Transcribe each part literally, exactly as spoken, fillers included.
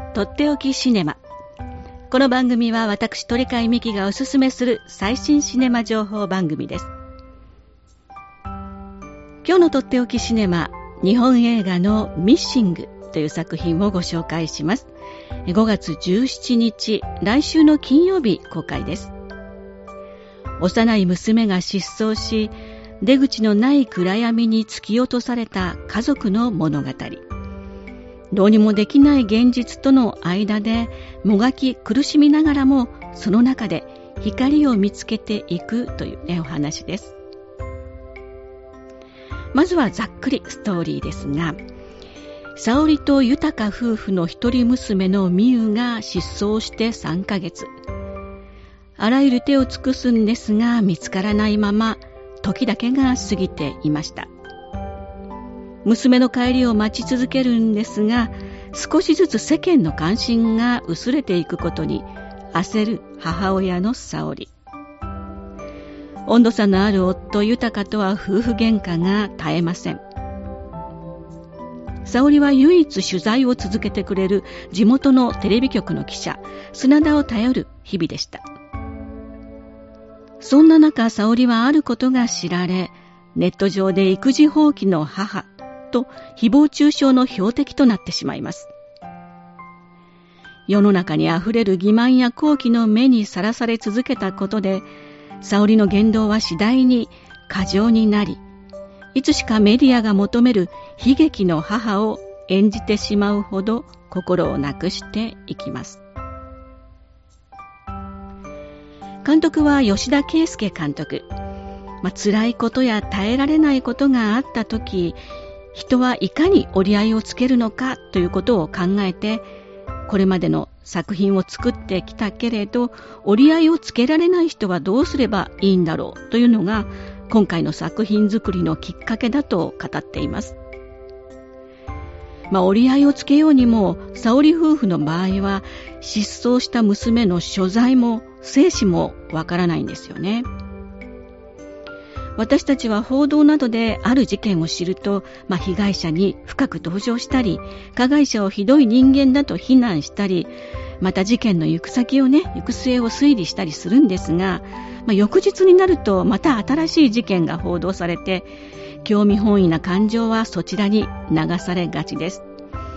とっておきシネマ。この番組は私鳥飼美希がおすすめする最新シネマ情報番組です。今日のとっておきシネマ、日本映画のミッシングという作品をご紹介します。ごがつじゅうしちにち、来週の金曜日公開です。幼い娘が失踪し、出口のない暗闇に突き落とされた家族の物語。どうにもできない現実との間でもがき苦しみながらも、その中で光を見つけていくという、ね、お話です。まずはざっくりストーリーですが、沙織と豊夫婦の一人娘の美優が失踪してさんかげつ。あらゆる手を尽くすんですが見つからないまま時だけが過ぎていました。娘の帰りを待ち続けるんですが、少しずつ世間の関心が薄れていくことに焦る母親の沙織。温度差のある夫豊とは夫婦喧嘩が絶えません。沙織は唯一取材を続けてくれる地元のテレビ局の記者砂田を頼る日々でした。そんな中、沙織はあることが知られ、ネット上で育児放棄の母と誹謗中傷の標的となってしまいます。世の中にあふれる欺瞞や好奇の目にさらされ続けたことで、沙織の言動は次第に過剰になり、いつしかメディアが求める悲劇の母を演じてしまうほど心をなくしていきます。監督は吉田圭佑監督。まあ、辛いことや耐えられないことがあったとき、人はいかに折り合いをつけるのかということを考えて、これまでの作品を作ってきたけれど、折り合いをつけられない人はどうすればいいんだろうというのが、今回の作品作りのきっかけだと語っています。まあ、折り合いをつけようにも、沙織夫婦の場合は、失踪した娘の所在も生死もわからないんですよね。私たちは報道などである事件を知ると、まあ、被害者に深く同情したり、加害者をひどい人間だと非難したり、また事件の行く先をね、行く末を推理したりするんですが、まあ、翌日になるとまた新しい事件が報道されて、興味本位な感情はそちらに流されがちです。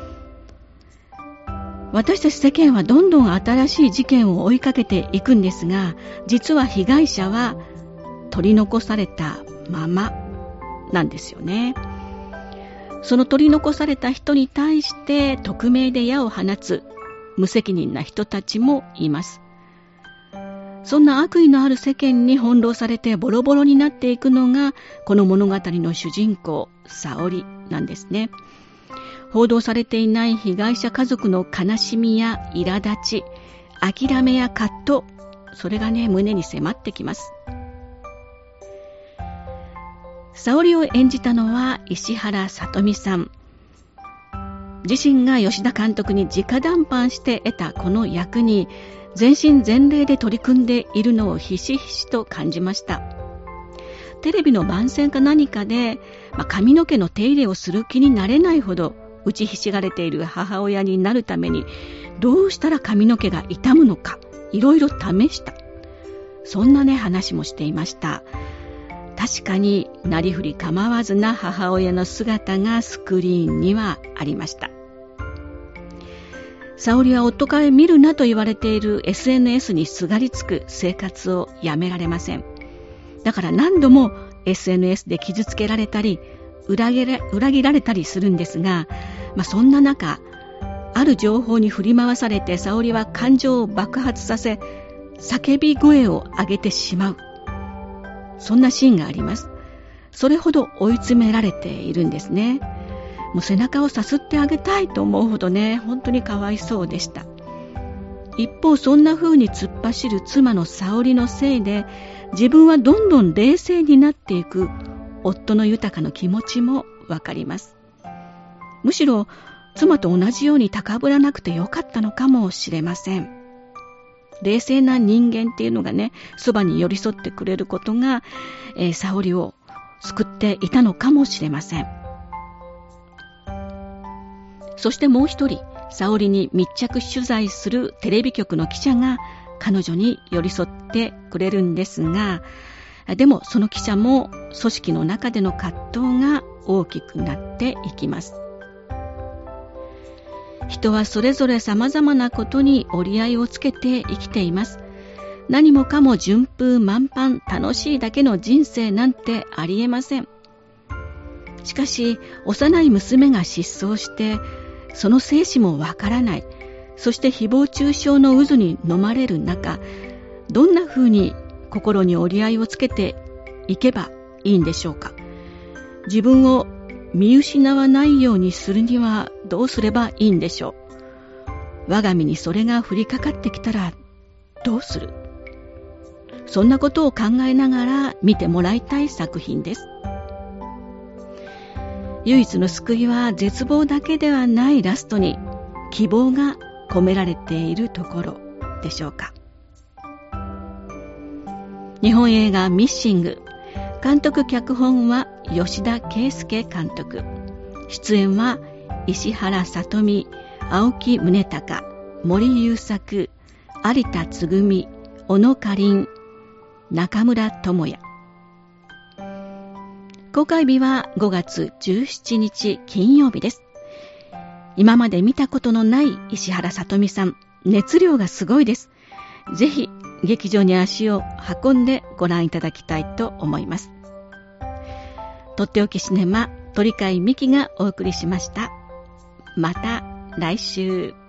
私たち世間はどんどん新しい事件を追いかけていくんですが、実は被害者は取り残されたままなんですよね。その取り残された人に対して匿名で矢を放つ無責任な人たちもいます。そんな悪意のある世間に翻弄されてボロボロになっていくのがこの物語の主人公沙織なんですね。報道されていない被害者家族の悲しみや苛立ち、諦めや葛藤、それがね、胸に迫ってきます。沙織を演じたのは石原さとみさん。自身が吉田監督に直談判して得たこの役に全身全霊で取り組んでいるのをひしひしと感じました。テレビの番宣か何かで、まあ、髪の毛の手入れをする気になれないほど打ちひしがれている母親になるためにどうしたら髪の毛が傷むのかいろいろ試した。そんなね話もしていました。確かになりふり構わずな母親の姿がスクリーンにはありました。沙織は夫から見るなと言われている エスエヌエス にすがりつく生活をやめられません。だから何度も エスエヌエス で傷つけられたり裏切ら、裏切られたりするんですが、まあ、そんな中ある情報に振り回されて沙織は感情を爆発させ叫び声を上げてしまう、そんなシーンがあります。それほど追い詰められているんですね。もう背中をさすってあげたいと思うほどね、本当にかわいそうでした。一方、そんな風に突っ走る妻の沙織のせいで自分はどんどん冷静になっていく夫の豊の気持ちもわかります。むしろ妻と同じように高ぶらなくてよかったのかもしれません。冷静な人間っていうのがね、そばに寄り添ってくれることが、えー、沙織を救っていたのかもしれません。そしてもう一人、 沙織に密着取材するテレビ局の記者が彼女に寄り添ってくれるんですが、でもその記者も組織の中での葛藤が大きくなっていきます。人はそれぞれ様々なことに折り合いをつけて生きています。何もかも順風満帆、楽しいだけの人生なんてありえません。しかし、幼い娘が失踪して、その生死もわからない、そして誹謗中傷の渦に飲まれる中、どんな風に心に折り合いをつけていけばいいんでしょうか。自分を見失わないようにするにはどうすればいいんでしょう。我が身にそれが降りかかってきたらどうする。そんなことを考えながら見てもらいたい作品です。唯一の救いは絶望だけではないラストに希望が込められているところでしょうか。日本映画ミッシング、監督脚本は吉田圭佑監督、出演は石原さとみ、青木宗隆、森優作、有田つぐみ、小野かりん、中村智也。公開日はごがつじゅうしちにち金曜日です。今まで見たことのない石原さとみさん、熱量がすごいです。ぜひ劇場に足を運んでご覧いただきたいと思います。とっておきシネマ、鳥飼美希がお送りしました。また来週。